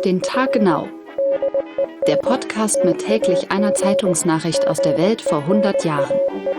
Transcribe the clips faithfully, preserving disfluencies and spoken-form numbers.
den Tag genau. Der Podcast mit täglich einer Zeitungsnachricht aus der Welt vor hundert Jahren.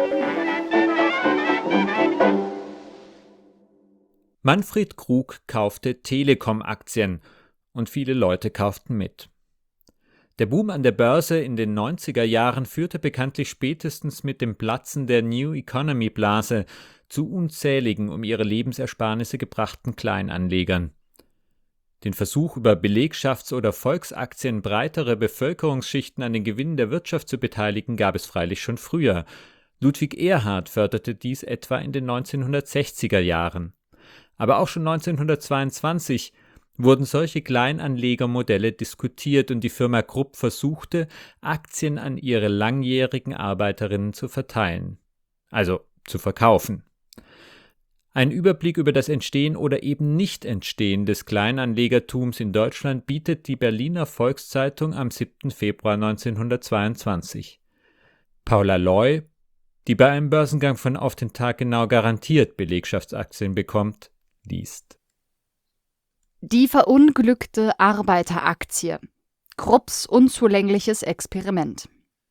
Manfred Krug kaufte Telekom-Aktien und viele Leute kauften mit. Der Boom an der Börse in den neunziger Jahren führte bekanntlich spätestens mit dem Platzen der New Economy-Blase zu unzähligen um ihre Lebensersparnisse gebrachten Kleinanlegern. Den Versuch, über Belegschafts- oder Volksaktien breitere Bevölkerungsschichten an den Gewinnen der Wirtschaft zu beteiligen, gab es freilich schon früher. Ludwig Erhard förderte dies etwa in den neunzehnhundertsechziger Jahren. Aber auch schon neunzehnhundertzweiundzwanzig wurden solche Kleinanlegermodelle diskutiert und die Firma Krupp versuchte, Aktien an ihre langjährigen Arbeiterinnen zu verteilen, also zu verkaufen. Ein Überblick über das Entstehen oder eben Nicht-Entstehen des Kleinanlegertums in Deutschland bietet die Berliner Volkszeitung am siebten Februar neunzehnhundertzweiundzwanzig. Paula Loy, die bei einem Börsengang von Auf den Tag genau garantiert Belegschaftsaktien bekommt, liest. Die verunglückte Arbeiteraktie. Krupps unzulängliches Experiment.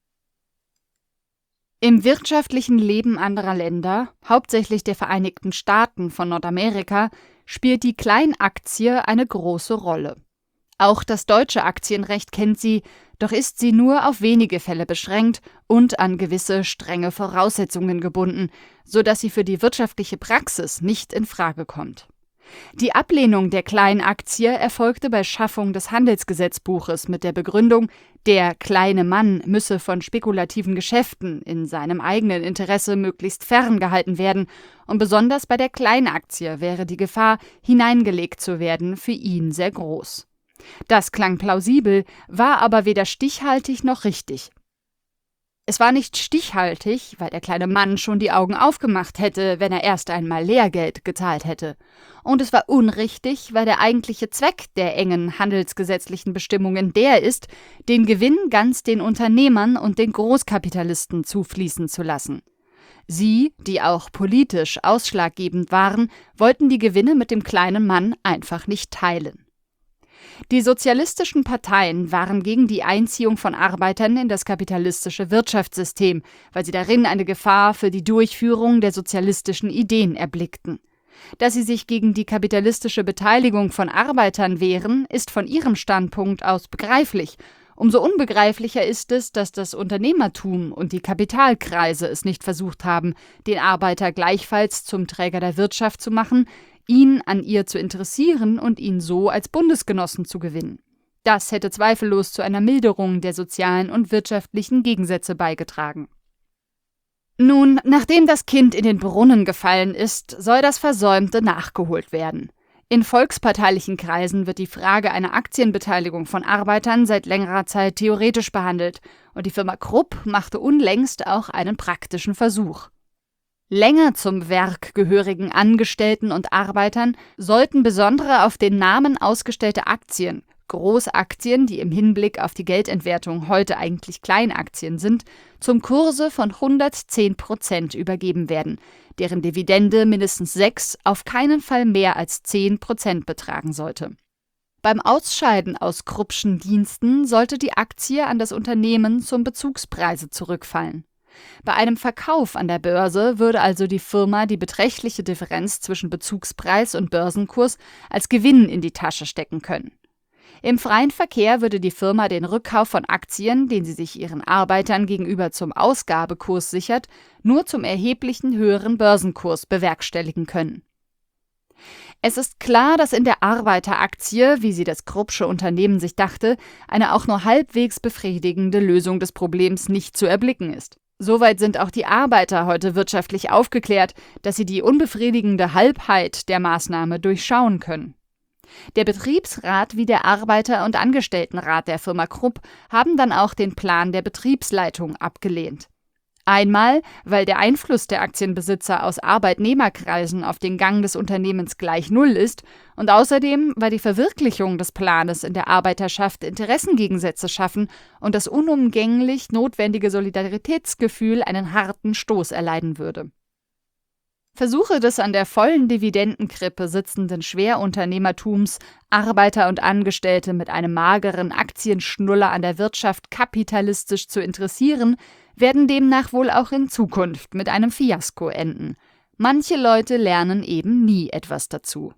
Im wirtschaftlichen Leben anderer Länder, hauptsächlich der Vereinigten Staaten von Nordamerika, spielt die Kleinaktie eine große Rolle. Auch das deutsche Aktienrecht kennt sie, doch ist sie nur auf wenige Fälle beschränkt und an gewisse strenge Voraussetzungen gebunden, sodass sie für die wirtschaftliche Praxis nicht in Frage kommt. Die Ablehnung der Kleinaktie erfolgte bei Schaffung des Handelsgesetzbuches mit der Begründung, der kleine Mann müsse von spekulativen Geschäften in seinem eigenen Interesse möglichst ferngehalten werden und besonders bei der Kleinaktie wäre die Gefahr, hineingelegt zu werden, für ihn sehr groß. Das klang plausibel, war aber weder stichhaltig noch richtig. Es war nicht stichhaltig, weil der kleine Mann schon die Augen aufgemacht hätte, wenn er erst einmal Lehrgeld gezahlt hätte. Und es war unrichtig, weil der eigentliche Zweck der engen handelsgesetzlichen Bestimmungen der ist, den Gewinn ganz den Unternehmern und den Großkapitalisten zufließen zu lassen. Sie, die auch politisch ausschlaggebend waren, wollten die Gewinne mit dem kleinen Mann einfach nicht teilen. Die sozialistischen Parteien waren gegen die Einziehung von Arbeitern in das kapitalistische Wirtschaftssystem, weil sie darin eine Gefahr für die Durchführung der sozialistischen Ideen erblickten. Dass sie sich gegen die kapitalistische Beteiligung von Arbeitern wehren, ist von ihrem Standpunkt aus begreiflich. Umso unbegreiflicher ist es, dass das Unternehmertum und die Kapitalkreise es nicht versucht haben, den Arbeiter gleichfalls zum Träger der Wirtschaft zu machen, ihn an ihr zu interessieren und ihn so als Bundesgenossen zu gewinnen. Das hätte zweifellos zu einer Milderung der sozialen und wirtschaftlichen Gegensätze beigetragen. Nun, nachdem das Kind in den Brunnen gefallen ist, soll das Versäumte nachgeholt werden. In volksparteilichen Kreisen wird die Frage einer Aktienbeteiligung von Arbeitern seit längerer Zeit theoretisch behandelt und die Firma Krupp machte unlängst auch einen praktischen Versuch. Länger zum Werk gehörigen Angestellten und Arbeitern sollten besondere auf den Namen ausgestellte Aktien, Großaktien, die im Hinblick auf die Geldentwertung heute eigentlich Kleinaktien sind, zum Kurse von hundertzehn Prozent übergeben werden, deren Dividende mindestens sechs, auf keinen Fall mehr als zehn Prozent betragen sollte. Beim Ausscheiden aus Kruppschen Diensten sollte die Aktie an das Unternehmen zum Bezugspreise zurückfallen. Bei einem Verkauf an der Börse würde also die Firma die beträchtliche Differenz zwischen Bezugspreis und Börsenkurs als Gewinn in die Tasche stecken können. Im freien Verkehr würde die Firma den Rückkauf von Aktien, den sie sich ihren Arbeitern gegenüber zum Ausgabekurs sichert, nur zum erheblichen höheren Börsenkurs bewerkstelligen können. Es ist klar, dass in der Arbeiteraktie, wie sie das Kruppsche Unternehmen sich dachte, eine auch nur halbwegs befriedigende Lösung des Problems nicht zu erblicken ist. Soweit sind auch die Arbeiter heute wirtschaftlich aufgeklärt, dass sie die unbefriedigende Halbheit der Maßnahme durchschauen können. Der Betriebsrat wie der Arbeiter- und Angestelltenrat der Firma Krupp haben dann auch den Plan der Betriebsleitung abgelehnt. Einmal, weil der Einfluss der Aktienbesitzer aus Arbeitnehmerkreisen auf den Gang des Unternehmens gleich null ist und außerdem, weil die Verwirklichung des Planes in der Arbeiterschaft Interessengegensätze schaffen und das unumgänglich notwendige Solidaritätsgefühl einen harten Stoß erleiden würde. Versuche des an der vollen Dividendenkrippe sitzenden Schwerunternehmertums, Arbeiter und Angestellte mit einem mageren Aktienschnuller an der Wirtschaft kapitalistisch zu interessieren, werden demnach wohl auch in Zukunft mit einem Fiasko enden. Manche Leute lernen eben nie etwas dazu.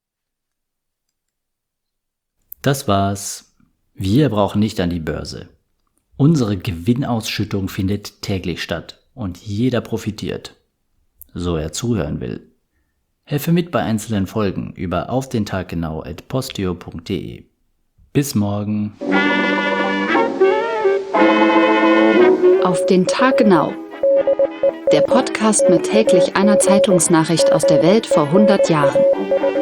Das war's. Wir brauchen nicht an die Börse. Unsere Gewinnausschüttung findet täglich statt und jeder profitiert, so er zuhören will. Helfe mit bei einzelnen Folgen über auf den Tag genau at posteo punkt de. Bis morgen. Auf den Tag genau. Der Podcast mit täglich einer Zeitungsnachricht aus der Welt vor hundert Jahren.